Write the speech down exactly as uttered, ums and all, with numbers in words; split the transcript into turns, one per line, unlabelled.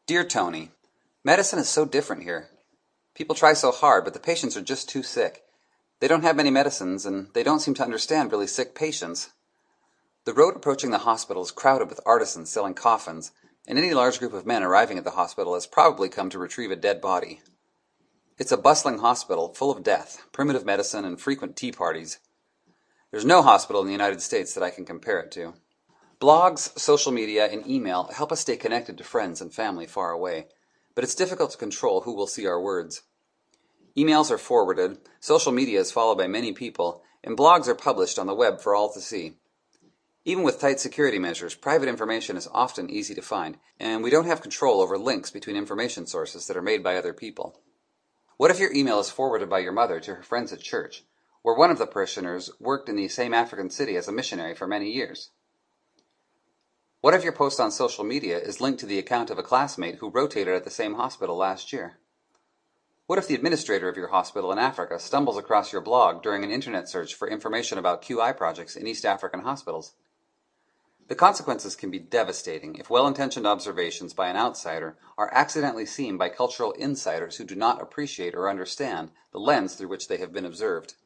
Dear Tony, medicine is so different here. People try so hard, but the patients are just too sick. They don't have many medicines, and they don't seem to understand really sick patients. The road approaching the hospital is crowded with artisans selling coffins, and any large group of men arriving at the hospital has probably come to retrieve a dead body. It's a bustling hospital, full of death, primitive medicine, and frequent tea parties. There's no hospital in the United States that I can compare it to. Blogs, social media, and email help us stay connected to friends and family far away, but it's difficult to control who will see our words. Emails are forwarded, social media is followed by many people, and blogs are published on the web for all to see. Even with tight security measures, private information is often easy to find, and we don't have control over links between information sources that are made by other people. What if your email is forwarded by your mother to her friends at church, where one of the parishioners worked in the same African city as a missionary for many years? What if your post on social media is linked to the account of a classmate who rotated at the same hospital last year? What if the administrator of your hospital in Africa stumbles across your blog during an internet search for information about Q I projects in East African hospitals? The consequences can be devastating if well-intentioned observations by an outsider are accidentally seen by cultural insiders who do not appreciate or understand the lens through which they have been observed.